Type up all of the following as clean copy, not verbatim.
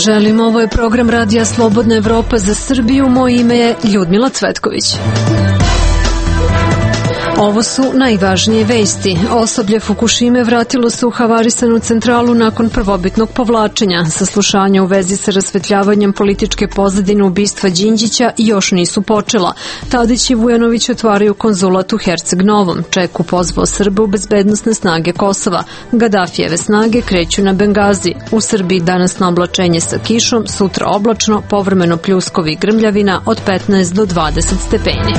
vam želim. Ovo je program Radija Slobodna Evropa za Srbiju. Moje ime je Ljudmila Cvetković. Ovo su najvažnije vesti. Osoblje Fukušime vratilo se u havarisanu centralu nakon prvobitnog povlačenja. Saslušanja u vezi sa rasvetljavanjem političke pozadine ubistva Đinđića još nisu počela. Tadić i Vujanović otvaraju konzulat u Herceg Novom. Čeku pozvao Srbe u bezbednosne snage Kosova. Gadafijeve snage kreću na Bengazi. U Srbiji danas na oblačenje sa kišom, sutra oblačno, povremeno pljuskovi i grmljavina od 15 do 20 stepeni.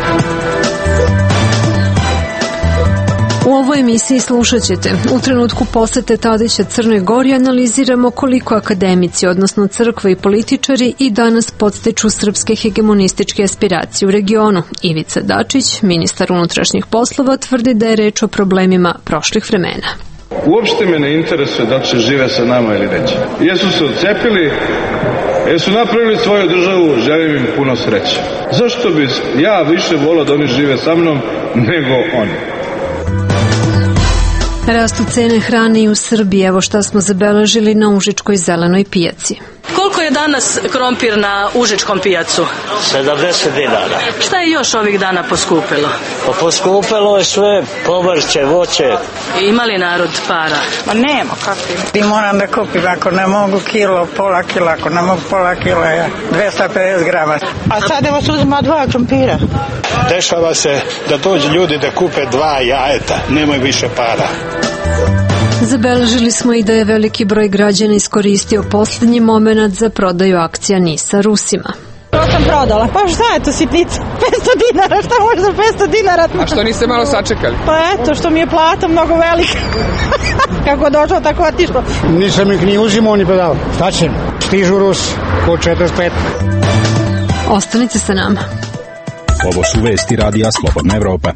U ovoj emisiji slušat ćete. U trenutku posete Tadića Crnoj Gori analiziramo koliko akademici, odnosno crkva i političari, i danas podstiču srpske hegemonističke aspiracije u regionu. Ivica Dačić, ministar unutrašnjih poslova, tvrdi da je reč o problemima prošlih vremena. Uopšte me ne interesuje da će žive sa nama ili neće. Jesu se odcepili, jesu napravili svoju državu, želim im puno sreće. Zašto bi ja više volao da oni žive sa mnom nego oni? Rastu cene hrane i u Srbiji. Evo šta smo zabeležili na Užičkoj zelenoj pijaci. Koliko je danas krompir na Užičkom pijacu? 70 dinara. Šta je još ovih dana poskupilo? Pa poskupilo je sve, povrće, voće. Ima li narod para? Ma nema, kako ima. I moram da kupim, ako ne mogu kilo, pola kila, ako ne mogu pola kila, 250 grama. A sad evo se uzima 2 krompira. Dešava se da dođu ljudi da kupe 2 jajeta, nemaju više para. Zabeležili smo i da je veliki broj građana iskoristio posljednji moment za prodaju akcija NIS-a Rusima. To sam prodala. Pa šta je to sitnica? 500 dinara, šta može za 500 dinara? A što niste malo sačekali? Pa eto, što mi je plata mnogo velika. Kako došlo, tako otišlo. Nisam ih ni uzimao ni prodao. Šta će? Stižu Rusi, ko 45. Ostanite sa nama. Ovo su vesti Radija Slobodna Evropa.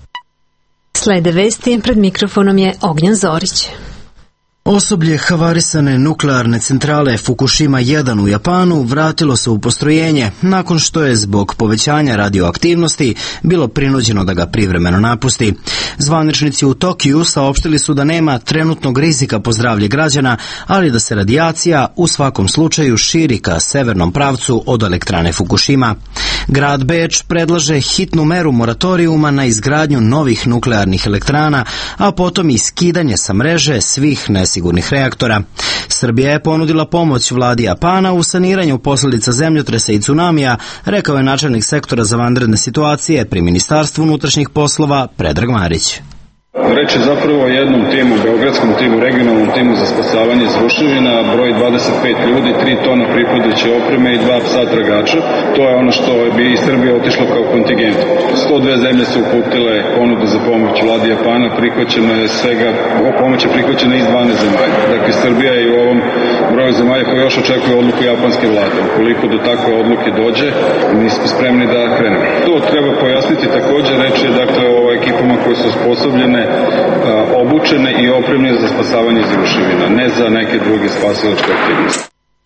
Slede vesti, pred mikrofonom je Ognjen Zorić. Osoblje havarisane nuklearne centrale Fukushima 1 u Japanu vratilo se u postrojenje nakon što je zbog povećanja radioaktivnosti bilo prinuđeno da ga privremeno napusti. Zvaničnici u Tokiju saopštili su da nema trenutnog rizika po zdravlje građana, ali da se radijacija u svakom slučaju širi ka severnom pravcu od elektrane Fukushima. Grad Beč predlaže hitnu meru moratorijuma na izgradnju novih nuklearnih elektrana, a potom i skidanje sa mreže svih nesigurnih reaktora. Srbija je ponudila pomoć vladi Japana u saniranju posljedica zemljotresa i tsunamija, rekao je načelnik sektora za vanredne situacije pri Ministarstvu unutrašnjih poslova Predrag Marić. Reč je zapravo o jednom timu, beogradskom timu, regionalnom timu za spasavanje iz ruševina, broj 25 ljudi, 3 tona pripadajuće opreme i 2 psa tragača. To je ono što bi iz Srbije otišlo kao kontingent. 102 zemlje su uputile ponudu za pomoć vladi Japana, prihvaćena je svega, pomoć je prihvaćena iz 12 zemalja. Dakle, Srbija je u ovom broju zemalja koji još očekuje odluku japanske vlade. Ukoliko do takve odluke dođe, mi smo spremni da krenemo. To treba pojasniti također, reč je dakle o ekipama koje su osposobljene, obučene i opremljene za spasavanje iz ruševina, ne za neke druge spasilačke aktivnosti.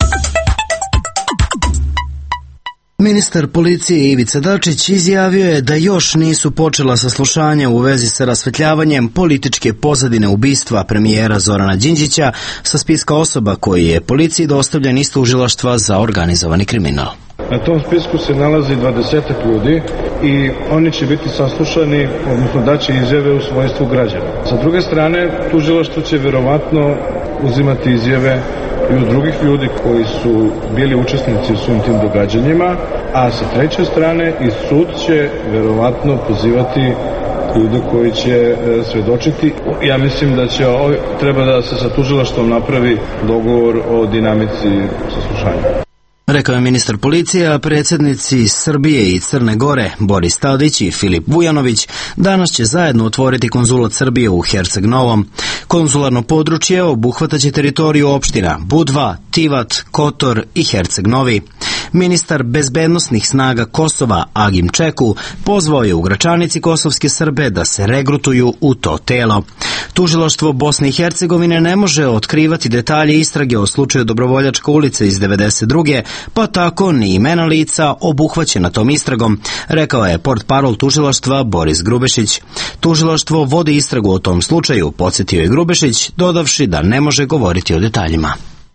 Ministar policije Ivica Dačić izjavio je da još nisu počela saslušanja u vezi sa rasvetljavanjem političke pozadine ubistva premijera Zorana Đinđića sa spiska osoba koji je policiji dostavljen iz tužilaštva za organizovani kriminal. Na tom spisku se nalazi 20 ljudi i oni će biti saslušani, odnosno daće izjave u svojstvu građana. Sa druge strane, tužilaštvo će verovatno uzimati izjave i od drugih ljudi koji su bili učesnici u svim tim događanjima, a sa treće strane i sud će verovatno pozivati ljude koji će svedočiti. Ja mislim da će treba da se sa tužilaštvom napravi dogovor o dinamici saslušanja. Rekao je ministar policije, a predsjednici Srbije i Crne Gore Boris Tadić i Filip Vujanović danas će zajedno otvoriti konzulat Srbije u Herceg Novom. Konzularno područje obuhvataće teritoriju opština Budva, Tivat, Kotor i Herceg Novi. Ministar bezbednosnih snaga Kosova Agim Čeku pozvao je u Gračanici kosovske Srbe da se regrutuju u to telo. Tužilaštvo Bosne i Hercegovine ne može otkrivati detalje istrage o slučaju Dobrovoljačka ulica iz 92. pa tako ni imena lica obuhvaćena tom istragom, rekao je portparol tužilaštva Boris Grubešić. Tužilaštvo vodi istragu o tom slučaju, podsjetio je Grubešić, dodavši da ne može govoriti o detaljima.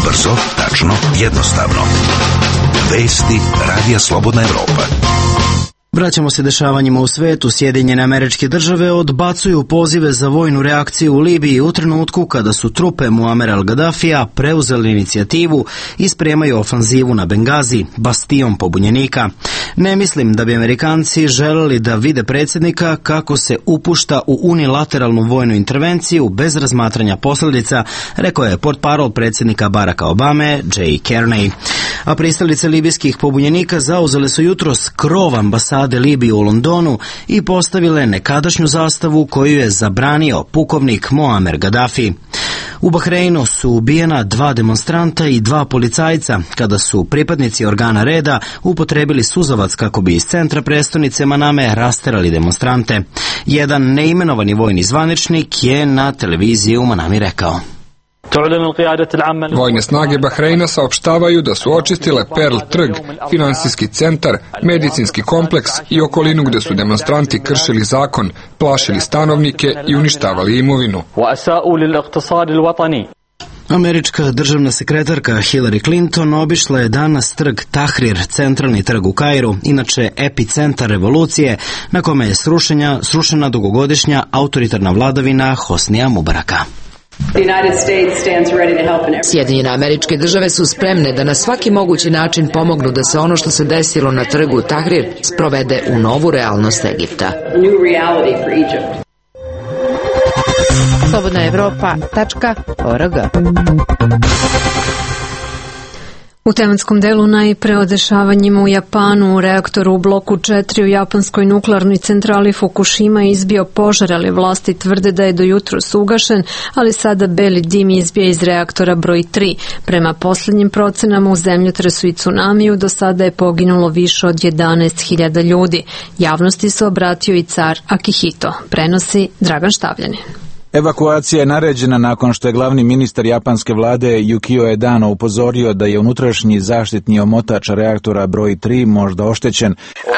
Brzo, tačno, jednostavno. Vesti Radija Slobodna Evropa. Vraćamo se dešavanjima u svetu. Sjedinjene Američke Države odbacuju pozive za vojnu reakciju u Libiji u trenutku kada su trupe Muamera al-Gaddafija preuzeli inicijativu i spremaju ofanzivu na Bengazi, bastion pobunjenika. Ne mislim da bi Amerikanci želeli da vide predsjednika kako se upušta u unilateralnu vojnu intervenciju bez razmatranja posljedica, rekao je portparol predsjednika Baracka Obame, Jay Carney. A pristalice libijskih pobunjenika zauzele su jutros krov ambasade Libije u Londonu i postavile nekadašnju zastavu koju je zabranio pukovnik Muamer Gaddafi. U Bahreinu su ubijena 2 demonstranta i 2 policajca kada su pripadnici organa reda upotrebili suzavac kako bi iz centra prestonice Maname rasterali demonstrante. Jedan neimenovani vojni zvaničnik je na televiziji u Manami rekao: Vojne snage Bahreina saopštavaju da su očistile Pearl trg, finansijski centar, medicinski kompleks i okolinu gde su demonstranti kršili zakon, plašili stanovnike i uništavali imovinu. Američka državna sekretarka Hillary Clinton obišla je danas trg Tahrir, centralni trg u Kairu, inače epicentar revolucije na kome je srušena dugogodišnja autoritarna vladavina Hosnija Mubaraka. Sjedinjene Američke Države su spremne da na svaki mogući način pomognu da se ono što se desilo na trgu Tahrir sprovede u novu realnost Egipta. slobodnaevropa.org. U tematskom delu najpre o dešavanjima u Japanu. U reaktoru u bloku 4 u japanskoj nuklearnoj centrali Fukushima izbio požar, ali vlasti tvrde da je do jutros ugašen, ali sada beli dim izbija iz reaktora broj 3. Prema posljednjim procenama u zemljotresu i tsunamiju do sada je poginulo više od 11.000 ljudi. Javnosti se obratio i car Akihito. Prenosi Dragan Štavljanin. Evakuacija je naređena nakon što je glavni ministar japanske vlade Yukio Edano upozorio da je unutrašnji zaštitni omotač reaktora broj 3 možda oštećen.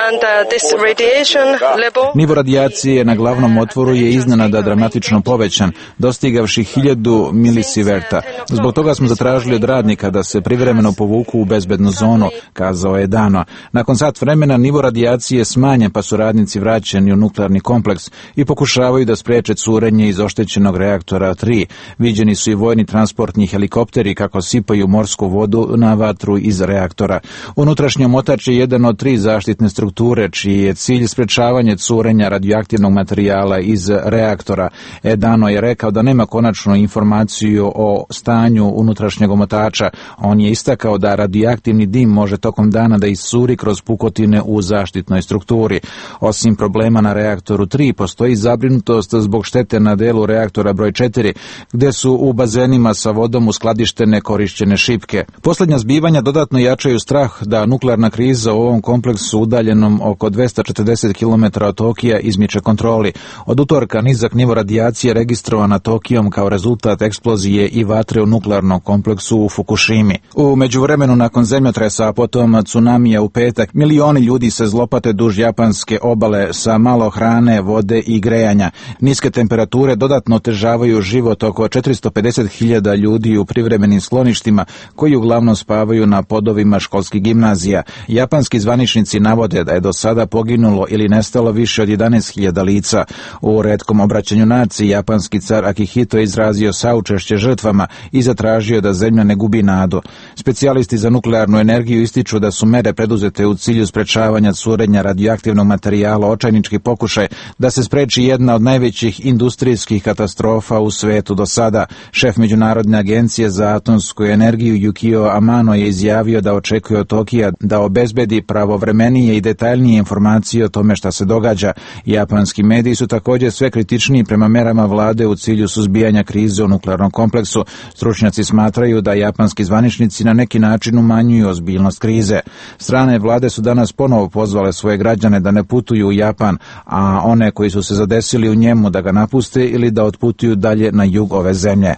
Nivo radijacije na glavnom otvoru je iznenada dramatično povećan, dostigavši 1000 milisiverta. Zbog toga smo zatražili od radnika da se privremeno povuku u bezbednu zonu, kazao je Edano. Nakon sat vremena nivo radijacije je smanjen, pa su radnici vraćeni u nuklearni kompleks i pokušavaju da spreče curenje iz oštećenog reaktora 3. Viđeni su i vojni transportni helikopteri kako sipaju morsku vodu na vatru iz reaktora. Unutrašnji omotač je jedan od 3 zaštitne strukture, čiji je cilj sprečavanje curenja radioaktivnog materijala iz reaktora. Edano je rekao da nema konačnu informaciju o stanju unutrašnjeg omotača. On je istakao da radioaktivni dim može tokom dana da iscuri kroz pukotine u zaštitnoj strukturi. Osim problema na reaktoru 3, postoji zabrinutost zbog štete na delu reaktora broj 4, gde su u bazenima sa vodom uskladištene korišćene šipke. Posljednja zbivanja dodatno jačaju strah da nuklearna kriza u ovom kompleksu udaljenom oko 240 km od Tokija izmiče kontroli. Od utorka nizak nivo radijacije registrovan na Tokijom kao rezultat eksplozije i vatre u nuklearnom kompleksu u Fukushimi. U međuvremenu nakon zemljotresa, a potom tsunamija u petak, milioni ljudi se zlopate duž japanske obale sa malo hrane, vode i grejanja. Niske temperature dodatno otežavaju život oko 450.000 ljudi u privremenim skloništima koji uglavnom spavaju na podovima školskih gimnazija. Japanski zvaničnici navode da je do sada poginulo ili nestalo više od 11.000 lica. U retkom obraćanju naciji japanski car Akihito je izrazio saučešće žrtvama i zatražio da zemlja ne gubi nadu. Specijalisti za nuklearnu energiju ističu da su mere preduzete u cilju sprečavanja curenja radioaktivnog materijala očajnički pokušaj da se spreči jedna od najvećih industrijskih katastrofa u svetu do sada. Šef Međunarodne agencije za atomsku energiju Yukio Amano je izjavio da očekuje od Tokija da obezbedi pravovremenije i detaljnije informacije o tome šta se događa. Japanski mediji su također sve kritičniji prema merama vlade u cilju suzbijanja krize u nuklearnom kompleksu. Stručnjaci smatraju da japanski zvaničnici na neki način umanjuju ozbiljnost krize. Strane vlade su danas ponovo pozvale svoje građane da ne putuju u Japan, a one koji su se zadesili u njemu da ga napuste ili da otputuju dalje na jug ove zemlje.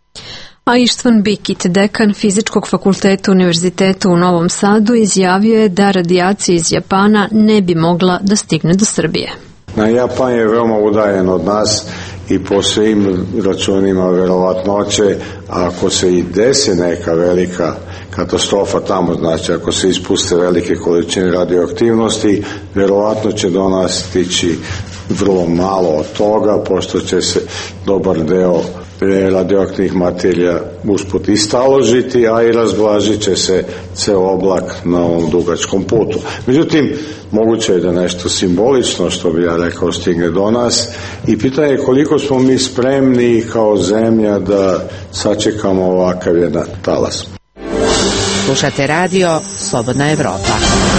A Ištvan Bikit, dekan Fizičkog fakulteta Univerziteta u Novom Sadu, izjavio je da radijacija iz Japana ne bi mogla da stigne do Srbije. Japan je veoma udaljen od nas i po svim računima verovatnoće, ako se i desi neka velika katastrofa tamo, znači ako se ispuste velike količine radioaktivnosti, verovatno će do nas stići vrlo malo od toga, pošto će se dobar deo radioaktivnih materija usput i staložiti, a i razblažit će se ceo oblak na ovom dugačkom putu. Međutim, moguće je da nešto simbolično, što bi ja rekao, stigne do nas i pitanje je koliko smo mi spremni kao zemlja da sačekamo ovakav jedan talas. Slušate radio Slobodna Evropa.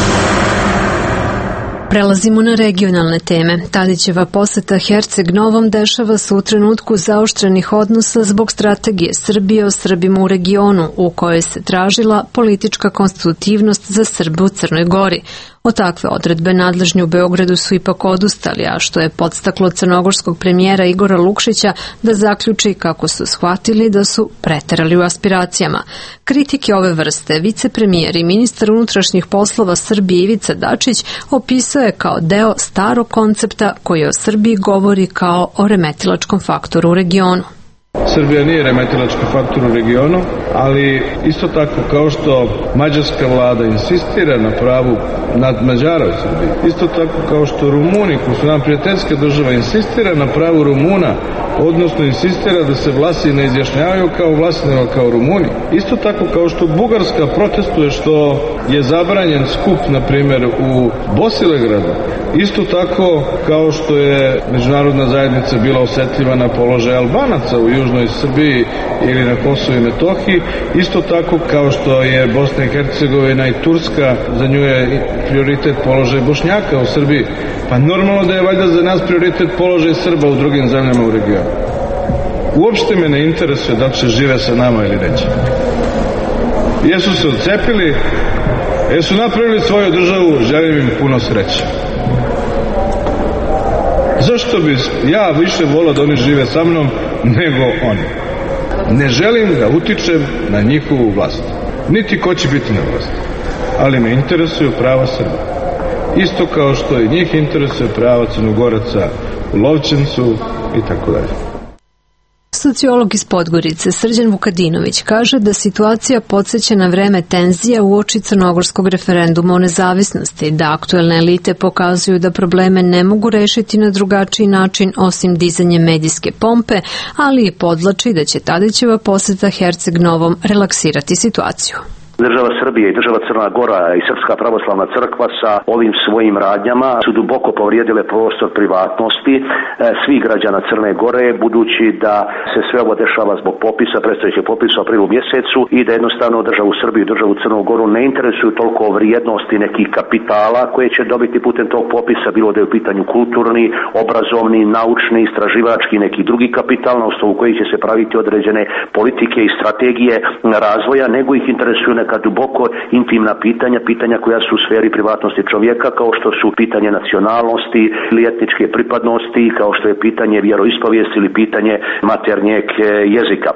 Prelazimo na regionalne teme. Tadićeva poseta Herceg Novom dešava se u trenutku zaoštrenih odnosa zbog strategije Srbije o Srbima u regionu, u kojoj se tražila politička konstitutivnost za Srbe u Crnoj Gori. Od takve odredbe nadležni u Beogradu su ipak odustali, a što je podstaklo crnogorskog premijera Igora Lukšića da zaključi kako su shvatili da su preterali u aspiracijama. Kritike ove vrste vicepremijer i ministar unutrašnjih poslova Srbije Ivica Dačić opisao je kao deo starog koncepta koji o Srbiji govori kao o remetilačkom faktoru u regionu. Srbija nije remetilački faktor u regionu, ali isto tako kao što mađarska vlada insistira na pravu nad Mađara u Srbiji, isto tako kao što Rumuni, koji su nam prijateljska država, insistira na pravu Rumuna, odnosno insistira da se Vlasi ne izjašnjavaju kao Vlasi, nego kao Rumuni. Isto tako kao što Bugarska protestuje što je zabranjen skup, na primjer, u Bosilegradu, isto tako kao što je međunarodna zajednica bila osetljiva na položaj Albanaca u južnoj Srbiji ili na Kosovu i Metohiji, isto tako kao što je Bosna i Hercegovina i Turska, za nju je prioritet položaj Bošnjaka u Srbiji. Pa normalno da je valjda za nas prioritet položaj Srba u drugim zemljama u regionu. Uopšte me ne interesuje da li će žive sa nama ili neće. Jesu se odcepili, jesu napravili svoju državu, želim im puno sreće. Zašto bi ja više volao da oni žive sa mnom nego oni? Ne želim da utičem na njihovu vlast, niti ko će biti na vlasti, ali me interesuju prava Srba. Isto kao što i njih interesuje prava Crnogoraca u Lovćencu i tako dalje. Sociolog iz Podgorice Srđan Vukadinović kaže da situacija podsjeća na vreme tenzija uoči crnogorskog referenduma o nezavisnosti, da aktuelne elite pokazuju da probleme ne mogu rešiti na drugačiji način osim dizanjem medijske pompe, ali i podvlači da će Tadićeva poseta Herceg Novom relaksirati situaciju. Država Srbije i država Crna Gora i Srpska pravoslavna crkva sa ovim svojim radnjama su duboko povrijedile prostor privatnosti svih građana Crne Gore, budući da se sve ovo dešava zbog popisa, predstojećeg popisa u aprilu mjesecu i da jednostavno državu Srbiju i državu Crnu Goru ne interesuju toliko vrijednosti nekih kapitala koje će dobiti putem tog popisa, bilo da je u pitanju kulturni, obrazovni, naučni, istraživački, neki drugi kapital na osnovu koji će se praviti određene politike i strategije razvoja, nego ih interesuju neka duboko intimna pitanja koja su u sferi privatnosti čovjeka, kao što su pitanje nacionalnosti ili etničke pripadnosti, kao što je pitanje vjeroispovijesti ili pitanje maternjeg jezika.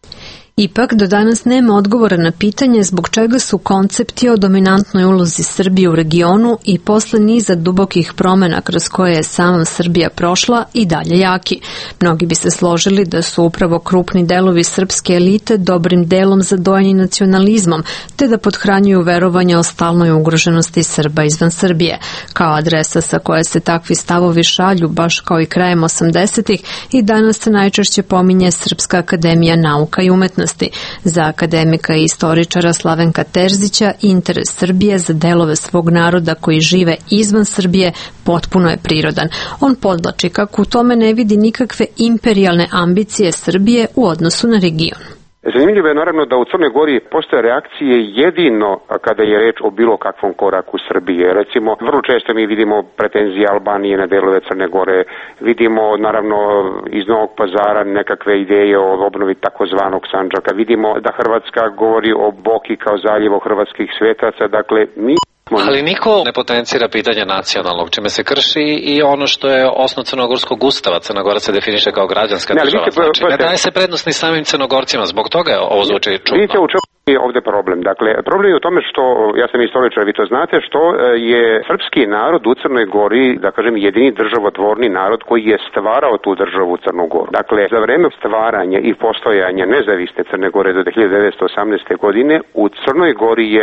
Ipak, do danas nema odgovora na pitanje zbog čega su koncepti o dominantnoj ulozi Srbije u regionu i posle niza dubokih promjena kroz koje je sama Srbija prošla i dalje jaki. Mnogi bi se složili da su upravo krupni delovi srpske elite dobrim delom zadojeni nacionalizmom, te da podhranjuju verovanja o stalnoj ugroženosti Srba izvan Srbije. Kao adresa sa koje se takvi stavovi šalju, baš kao i krajem 80-ih, i danas se najčešće pominje Srpska akademija nauka i umetnosti. Za akademika i istoričara Slavenka Terzića interes Srbije za delove svog naroda koji žive izvan Srbije potpuno je prirodan. On podvlači kako u tome ne vidi nikakve imperijalne ambicije Srbije u odnosu na region. Zanimljivo je naravno da u Crnoj Gori postoje reakcije jedino kada je reč o bilo kakvom koraku Srbije. Recimo, vrlo često mi vidimo pretenzije Albanije na delove Crne Gore, vidimo naravno iz Novog Pazara nekakve ideje o obnovi takozvanog Sandžaka, vidimo da Hrvatska govori o Boki kao zaljevo hrvatskih svetaca, dakle mi... Ali niko ne potencira pitanje nacionalnog, čime se krši i ono što je osnov crnogorskog ustava. Crna Gora se definiše kao građanska država. Znači, ne daje se prednost ni samim Crnogorcima, zbog toga je ovo zvuči čudno. je ovde problem. Dakle, problem je u tome što, ja sam istoričar, vi to znate, što je srpski narod u Crnoj Gori, da kažem, jedini državotvorni narod koji je stvarao tu državu Crnu Goru. Dakle, za vreme stvaranja i postojanja nezavisne Crne Gore do 1918. godine, u Crnoj Gori je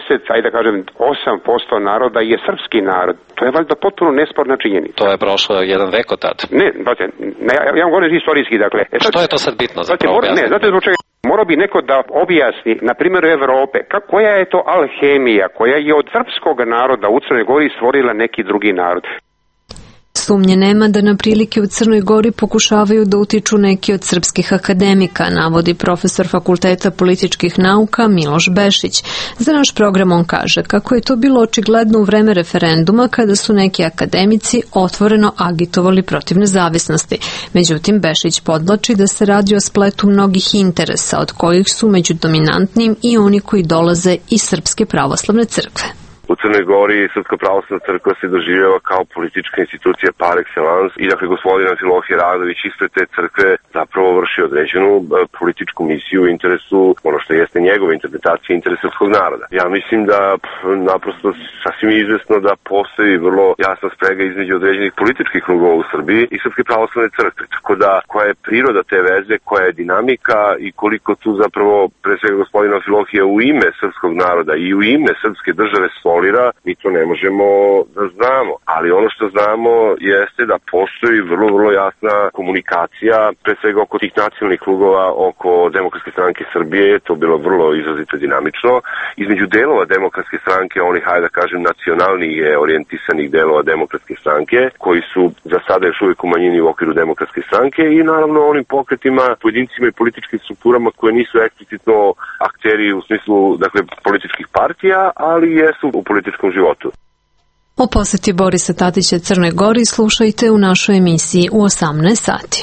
8% naroda je srpski narod. To je valjda potpuno nesporna činjenica. To je prošlo jedan vek od tad. Ja vam govorim historijski, dakle. Što je to sad bitno za objasniti? Ne, znate zbog čega? Morao bi neko da objasni, na primjer Evrope, koja je to alhemija koja je od srpskog naroda u Crnoj Gori stvorila neki drugi narod. Sumnje nema da na prilike u Crnoj Gori pokušavaju da utiču neki od srpskih akademika, navodi profesor Fakulteta političkih nauka Miloš Bešić. Za naš program on kaže kako je to bilo očigledno u vreme referenduma kada su neki akademici otvoreno agitovali protiv nezavisnosti. Međutim, Bešić podvlači da se radi o spletu mnogih interesa, od kojih su među dominantnim i oni koji dolaze iz Srpske pravoslavne crkve. U Crnoj Gori Srpska pravoslavna crkva se doživljava kao politička institucija par excellence i dakle gospodin Amfilohije Radović ispred te crkve zapravo vrši određenu političku misiju u interesu, ono što jeste njegova interpretacija interesa srpskog naroda. Ja mislim da naprosto sasvim izvesno da postoji vrlo jasna sprega između određenih političkih krugova u Srbiji i Srpske pravoslavne crkve. Tako da koja je priroda te veze, koja je dinamika i koliko tu zapravo pre svega gospodin Amfilohije u ime srpskog naroda i u ime srpske države mi to ne možemo da znamo, ali ono što znamo jeste da postoji vrlo jasna komunikacija, pre svega oko tih nacionalnih krugova, oko Demokratske stranke Srbije, je to bilo vrlo izrazito dinamično, između delova Demokratske stranke, onih, hajde da kažem, nacionalnije orijentisanih delova Demokratske stranke, koji su za sada još uvijek u manjini u okviru Demokratske stranke i naravno onim pokretima, pojedincima i političkim strukturama koje nisu eksplicitno akteri u smislu, dakle, političkih partija, ali jesu u političkom životu. O poseti Borisa Tadića Crnoj Gori slušajte u našoj emisiji u 18 sati.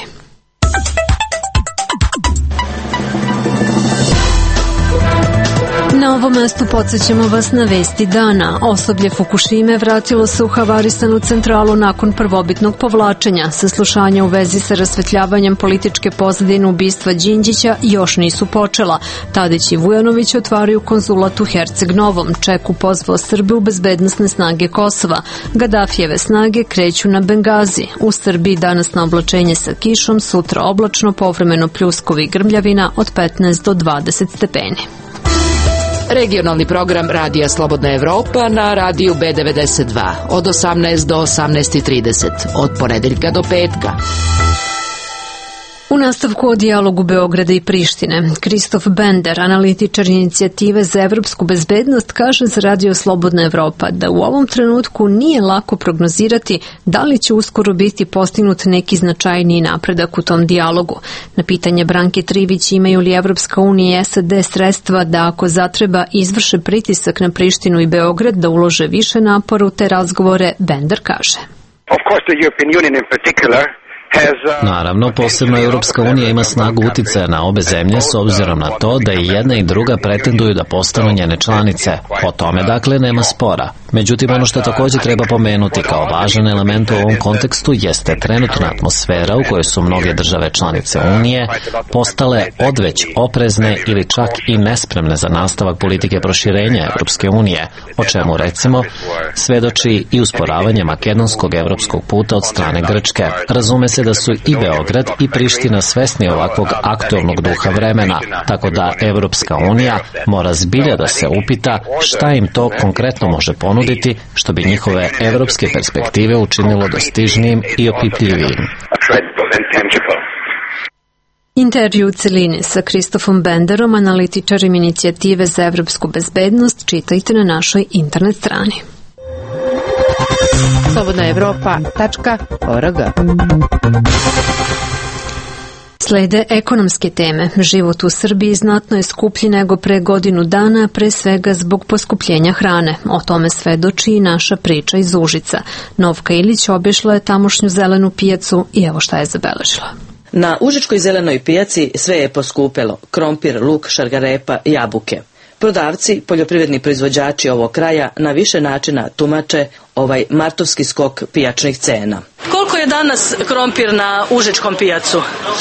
Na ovom mestu podsjećamo vas na vesti dana. Osoblje Fukušime vratilo se u havarisanu centralu nakon prvobitnog povlačenja. Saslušanja u vezi sa rasvetljavanjem političke pozadine ubistva Đinđića još nisu počela. Tadić i Vujanović otvaraju konzulat u Herceg Novom. Čeku pozvao Srbe u bezbednosne snage Kosova. Gadafijeve snage kreću na Bengazi. U Srbiji danas na oblačenje sa kišom, sutra oblačno, povremeno pljuskovi i grmljavina od 15 do 20 stepeni. Regionalni program Radija Slobodna Evropa na radiju B92 od 18 do 18:30 od ponedeljka do petka. U nastavku o dijalogu Beograda i Prištine, Kristof Bender, analitičar inicijative za evropsku bezbednost, kaže za Radio Slobodna Evropa da u ovom trenutku nije lako prognozirati da li će uskoro biti postignut neki značajniji napredak u tom dijalogu. Na pitanje Branke Trivić imaju li Evropska unija i SAD sredstva da ako zatreba izvrše pritisak na Prištinu i Beograd da ulože više napora u te razgovore, Bender kaže. Of course the European Union in particular. Naravno, posebno Europska unija ima snagu uticaja na obe zemlje s obzirom na to da i jedna i druga pretenduju da postanu njene članice. O tome, dakle, nema spora. Međutim, ono što također treba pomenuti kao važan element u ovom kontekstu jeste trenutna atmosfera u kojoj su mnoge države članice Unije postale odveć oprezne ili čak i nespremne za nastavak politike proširenja Europske unije, o čemu, recimo, svedoči i usporavanje makedonskog evropskog puta od strane Grčke. Razume se da su i Beograd i Priština svesni ovakvog aktualnog duha vremena, tako da Evropska unija mora zbilja da se upita šta im to konkretno može ponuditi što bi njihove evropske perspektive učinilo dostižnijim i opipljivijim. Intervju u celini sa Kristofom Benderom, analitičarim inicijative za evropsku bezbednost, čitajte na našoj internet strani. slobodnaevropa.org. Slede ekonomske teme. Život u Srbiji znatno je skuplji nego pre godinu dana, pre svega zbog poskupljenja hrane. O tome svedoči i naša priča iz Užica. Novka Ilić obišla je tamošnju zelenu pijacu i evo šta je zabeležila. Na užičkoj zelenoj pijaci sve je poskupelo. Krompir, luk, šargarepa, jabuke. Prodavci, poljoprivredni proizvođači ovog kraja na više načina tumače ovaj martovski skok pijačnih cena. Koliko je danas krompir na Užičkom pijacu?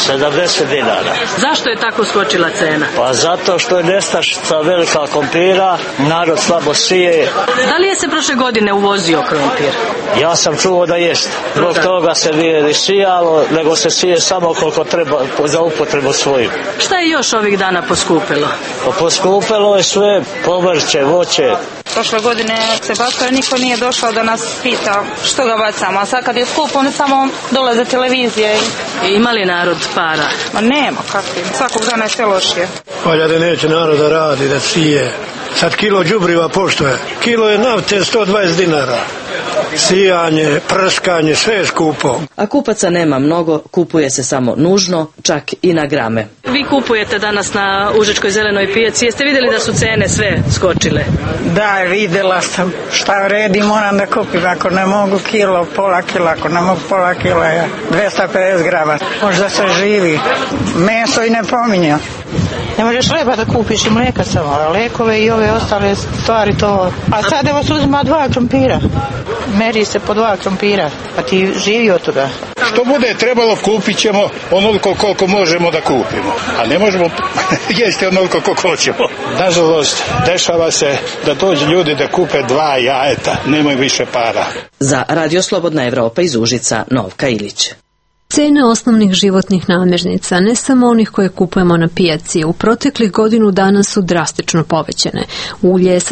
70 dinara. Zašto je tako skočila cena? Pa zato što je nestašica velika krompira, narod slabo sije. Da li je se prošle godine uvozio krompir? Ja sam čuo da jest. Zbog toga se nije sijalo, nego se sije samo koliko treba za upotrebu svoju. Šta je još ovih dana poskupilo? Poskupilo je sve, povrće, voće. Prošle godine se bacio, niko nije došao da nas pita što ga bacamo, a sad kad je skupo, oni samo dolaze televizije. I ima li narod para? Ma nema, kakvi, svakog dana je sve lošije. Valja da neće narod da radi, da sije. Sad kilo đubriva poštuje. Kilo je nafte 120 dinara. Sijanje, prskanje, sve je skupo. A kupaca nema mnogo, kupuje se samo nužno, čak i na grame. Vi kupujete danas na Užičkoj zelenoj pijaci, jeste vidjeli da su cene sve skočile? Da, vidjela sam. Šta vredi, moram da kupim. Ako ne mogu kilo, pola kila, ako ne mogu pola kila, 250 grama. Možda se živi. Meso i ne pominja. Ne možeš hleba da kupiš i mlijeka samo, a lekove i ove ostale stvari to. A sad evo se uzima 2 krompira. Meri se po 2 krompira, pa ti živi od toga. Što bude trebalo, kupit ćemo onoliko koliko možemo da kupimo. A ne možemo jesti onoliko koliko hoćemo. Nažalost, dešava se da dođu ljudi da kupe 2 jajeta, nemaju više para. Za Radio Slobodna Evropa iz Užica, Novka Ilić. Cene osnovnih životnih namirnica, ne samo onih koje kupujemo na pijaci, u proteklih godinu dana su drastično povećane. Ulje je sa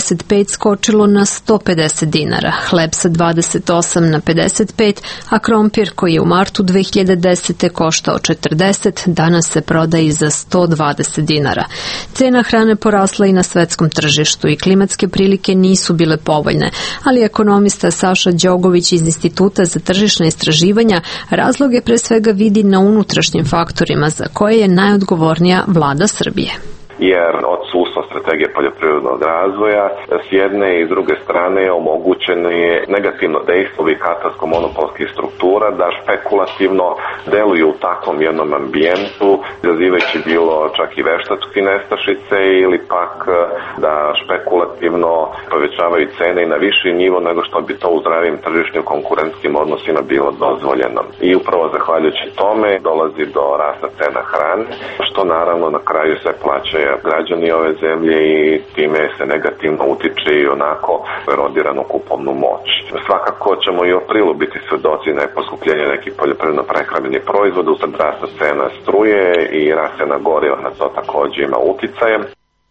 75 skočilo na 150 dinara, hleb sa 28 na 55, a krompir koji je u martu 2010. koštao 40, danas se prodaje za 120 dinara. Cena hrane porasla i na svetskom tržištu i klimatske prilike nisu bile povoljne, ali ekonomista Saša Đogović iz Instituta za tržišna istraživanja razloge pre svega vidi na unutrašnjim faktorima za koje je najodgovornija vlada Srbije. Jer odsustvo strategije poljoprivrednog razvoja s jedne i s druge strane omogućeno je negativno dejstvo ovih katarsko-monopolskih struktura da špekulativno deluju u takvom jednom ambijentu, izazivajući bilo čak i veštačke nestašice ili pak da špekulativno povećavaju cene i na viši nivo nego što bi to u zdravim tržišnim konkurentskim odnosima bilo dozvoljeno. I upravo zahvaljujući tome dolazi do rasta cena hrane, što naravno na kraju se plaćaju građani ove zemlje i time se negativno utiče i onako erodiranu kupovnu moć. Svakako ćemo i u aprilu biti svedoci poskupljenja nekih poljoprivredno-prehrambenih proizvoda usled rasta cena struje i rast cena goriva na to također ima uticaje.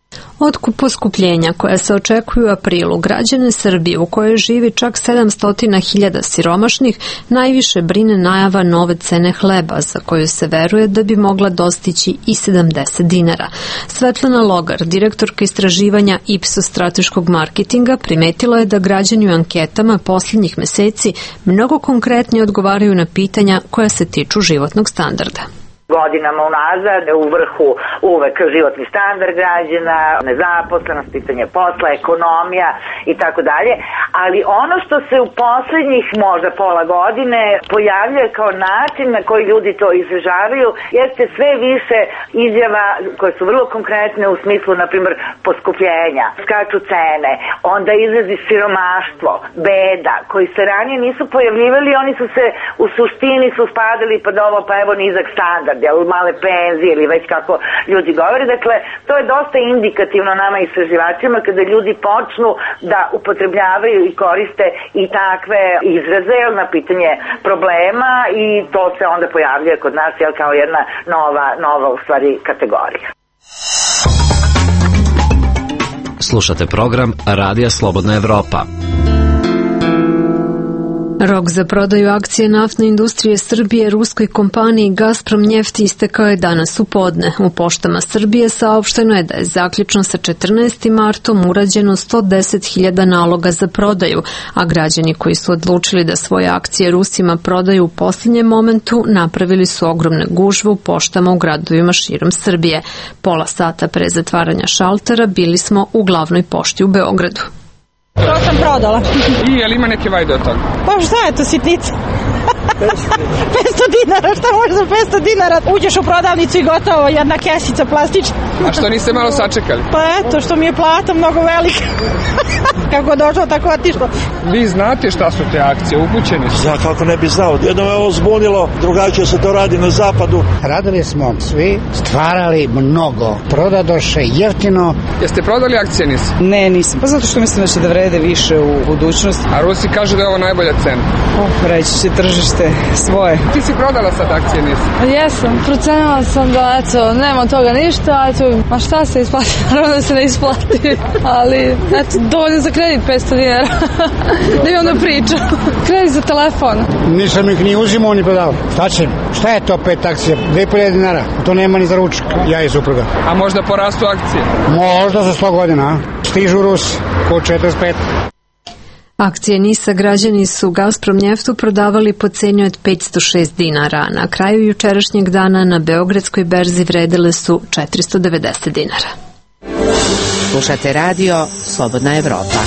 Od poskupljenja koje se očekuju u aprilu, građane Srbije u kojoj živi čak 700.000 siromašnih, najviše brine najava nove cene hleba, za koju se veruje da bi mogla dostići i 70 dinara. Svetlana Logar, direktorka istraživanja Ipsos strateškog marketinga, primetila je da građani u anketama posljednjih meseci mnogo konkretnije odgovaraju na pitanja koja se tiču životnog standarda. Godinama unazad u vrhu uvek životni standard građana, nezaposlenost, pitanje posla, ekonomija i tako dalje, ali ono što se u poslednjih možda pola godine pojavljuje kao način na koji ljudi to izražavaju jeste sve više izjava koje su vrlo konkretne u smislu, na primjer, poskupljenja, skaču cene, onda izrazi siromaštvo, beda, koji se ranije nisu pojavljivali, oni su se u suštini su spadali pod ovo pa evo nizak standard, male penzije ili već kako ljudi govore. Dakle, to je dosta indikativno nama istraživačima kada ljudi počnu da upotrebljavaju i koriste i takve izraze na pitanje problema i to se onda pojavljuje kod nas kao jedna nova u stvari kategorija. Slušate program Radija Slobodna Evropa. Rok za prodaju akcije naftne industrije Srbije ruskoj kompaniji Gazprom Njeft istekao je danas u podne. U poštama Srbije saopšteno je da je zaključno sa 14. martom urađeno 110.000 naloga za prodaju, a građani koji su odlučili da svoje akcije Rusima prodaju u posljednjem momentu napravili su ogromne gužve u poštama u gradovima širom Srbije. Pola sata pre zatvaranja šaltera bili smo u glavnoj pošti u Beogradu. To sam prodala. I, ali ima neke vajde od toga? Pa šta je to sitnica? 500 dinara, šta može za 500 dinara? Uđeš u prodavnicu i gotovo, jedna kesica plastična. A što niste malo sačekali? Pa eto, što mi je plata mnogo velika. Kako došlo, tako otišlo. Vi znate šta su te akcije, upućeni su? Ja kako ne bi znao, jedno me ovo zbunilo, drugačije se to radi na zapadu. Radili smo svi, stvarali mnogo, prodadoše jeftino. Jeste prodali akcije NIS? Ne, nisam, pa zato što mislim da će da vrede više u budućnosti. A Rusi kažu da je ovo najbolja cena. Reći će tržište svoje. Ti si prodala sad akcije NIS? Jesam, procenila sam da eto, nema toga ništa, eto, ma šta se isplati, naravno da se ne isplati, ali eto, dovoljno za kredit 500 dinara, da imam da pričam. Kredit za telefon. Nisam ih ni uzimao ni prodao. Šta će? Šta je to 5 akcija? 2.500 dinara. To nema ni za ručak, ja i supruga. A možda porastu akcije? Možda za 100 godina, a? Stižu Rusi, ko 45. Akcije NIS-a građani su Gazprom njeftu prodavali po ceni od 506 dinara. Na kraju jučerašnjeg dana na Beogradskoj berzi vredile su 490 dinara. Slušate radio Slobodna Evropa.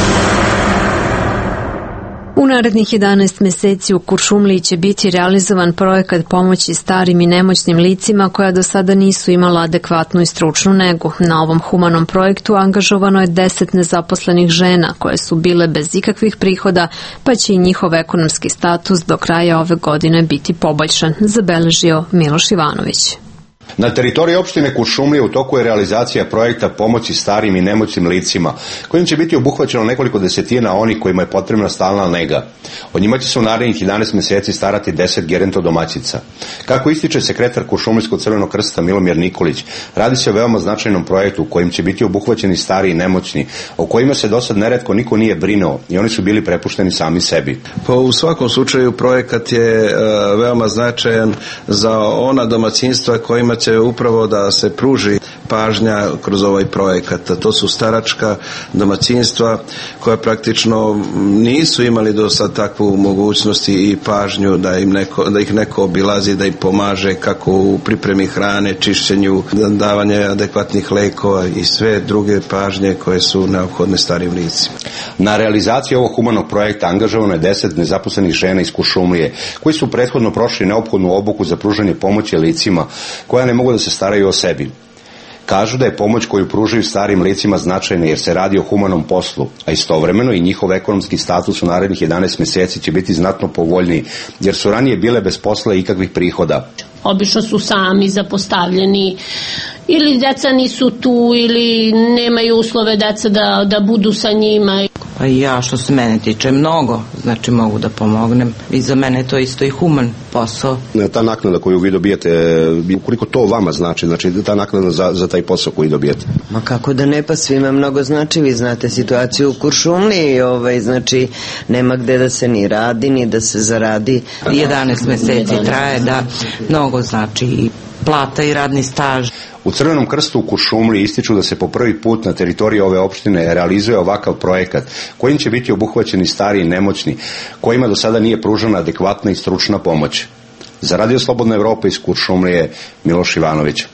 U narednih 11 meseci u Kuršumliji će biti realizovan projekat pomoći starim i nemoćnim licima koja do sada nisu imala adekvatnu i stručnu negu. Na ovom humanom projektu angažovano je 10 nezaposlenih žena koje su bile bez ikakvih prihoda, pa će i njihov ekonomski status do kraja ove godine biti poboljšan, zabeležio Miloš Ivanović. Na teritoriji opštine Kuršumlije u toku je realizacija projekta pomoći starim i nemoćnim licima, kojim će biti obuhvaćeno nekoliko desetina onih kojima je potrebna stalna nega. O njima će se u narednih 11 meseci starati 10 gerontodomaćica. Kako ističe sekretar Kuršumlijskog Crvenog krsta Milomir Nikolić, radi se o veoma značajnom projektu u kojim će biti obuhvaćeni stari i nemoćni, o kojima se dosad neretko niko nije brinuo i oni su bili prepušteni sami sebi. Pa u svakom slučaju projekat je veoma značajan za ona domaćinstva kojima će upravo da se pruži pažnja kroz ovaj projekat. To su staračka domaćinstva koja praktično nisu imali do sad takvu mogućnost i pažnju da ih neko obilazi, da im pomaže kako u pripremi hrane, čišćenju, davanje adekvatnih lekova i sve druge pažnje koje su neophodne starim licima. Na realizaciji ovog humanog projekta angažovano je 10 nezaposlenih žena iz Kuršumlije, koji su prethodno prošli neophodnu obuku za pružanje pomoći licima koja ne mogu da se staraju o sebi. Kažu da je pomoć koju pružaju starim licima značajna jer se radi o humanom poslu, a istovremeno i njihov ekonomski status u narednih 11 meseci će biti znatno povoljniji, jer su ranije bile bez posla i ikakvih prihoda. Obično su sami zapostavljeni, ili deca nisu tu, ili nemaju uslove deca da budu sa njima. Pa ja, što se mene tiče, mnogo, znači mogu da pomognem i za mene je to isto i human posao. Ta naknada koju vi dobijete, koliko to vama znači ta naknada za taj posao koji dobijete? Ma kako da ne, pa svima mnogo znači, vi znate situaciju u Kuršumliji, znači nema gde da se ni radi, ni da se zaradi. 11 meseci traje, da, mnogo znači i plata i radni staž. U Crvenom krstu u Kuršumliji ističu da se po prvi put na teritoriji ove opštine realizuje ovakav projekat, kojim će biti obuhvaćeni stari i nemoćni, kojima do sada nije pružena adekvatna i stručna pomoć. Za Radio Slobodna Evropa iz Kuršumlije, Miloš Ivanović.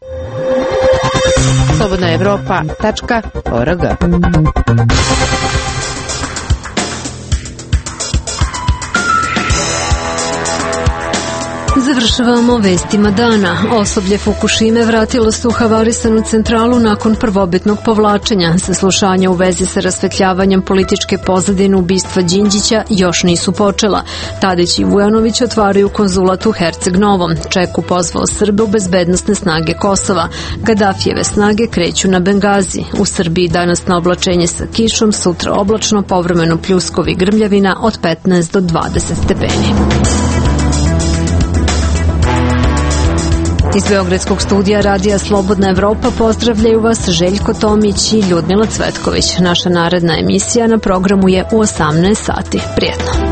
slobodnaevropa.org. Završavamo vestima dana. Osoblje Fukušime vratilo se u havarisanu centralu nakon prvobitnog povlačenja. Saslušanja u vezi sa rasvetljavanjem političke pozadine ubistva Đinđića još nisu počela. Tadić i Vujanović otvaraju konzulat u Herceg Novom. Čeku pozvao Srbe u bezbednosne snage Kosova. Gadafijeve snage kreću na Bengazi. U Srbiji danas na oblačenje sa kišom, sutra oblačno, povremeno pljuskovi grmljavina od 15 do 20 stepeni. Iz Beogradskog studija Radija Slobodna Evropa pozdravljaju vas Željko Tomić i Ljudmila Cvetković. Naša naredna emisija na programu je u 18 sati. Prijetno!